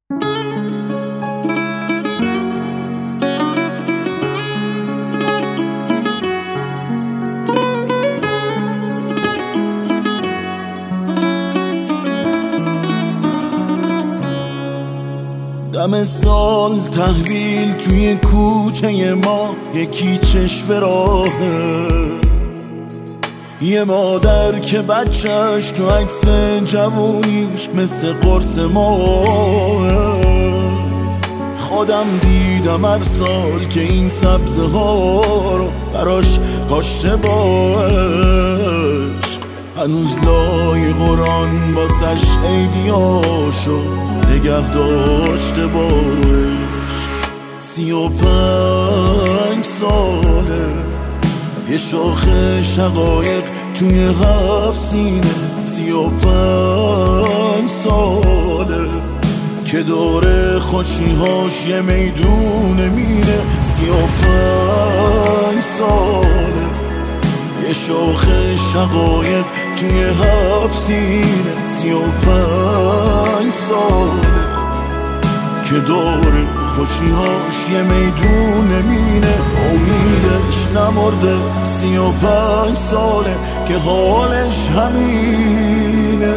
دم سال تحویل توی کوچه ما یکی چشم راهه، یه مادر که بچهش تو عکس جوونیش مثل قرص ماه. خودم دیدم هر سال که این سبزه ها رو براش کاشته با عشق، هنوز لای قرآن واسش عیدیاشو نگه داشته با عشق. 35 ساله یه شاخه شقایق توی 7 سینه، 35 ساله که داره خوشیهاش یه میدون مینه. 35 ساله یه شاخه شقایق توی 7 سینه، 35 ساله که داره خوشیهاش یه میدون مینه. امیدش نمرده، 35 ساله که حالش همینه.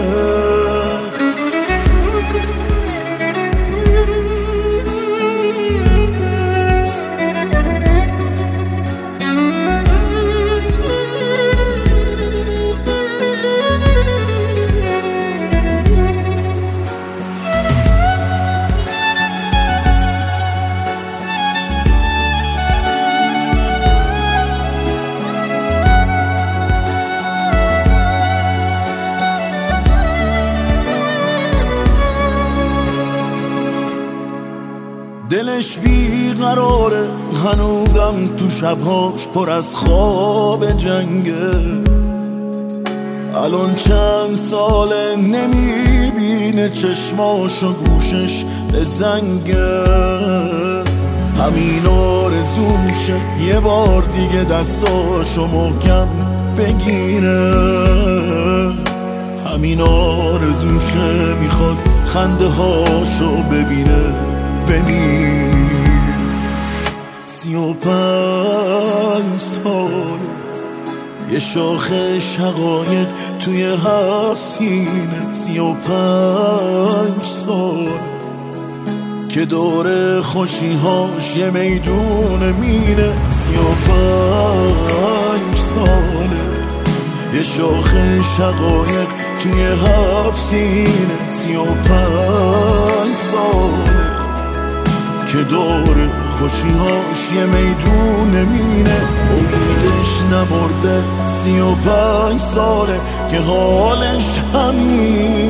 دلش بیقراره هنوزم تو شبهاش پر از خواب جنگه. الان چند ساله نمیبینه چشماش و گوشش به زنگه. همین آرزوشه یه بار دیگه دستاشو محکم بگیره، همین آرزوشه میخواد خنده هاشو ببینه. 35 سال یه شاخه شقایق توی 7 سینه، 35 سال که داره خوشیهاش یه میدون مینه. 35 ساله یه شاخه شقایق توی 7 سینه، 35 ساله که داره خوشیهاش یه میدون مینه. امیدش نمرده، 35 ساله که حالش همین.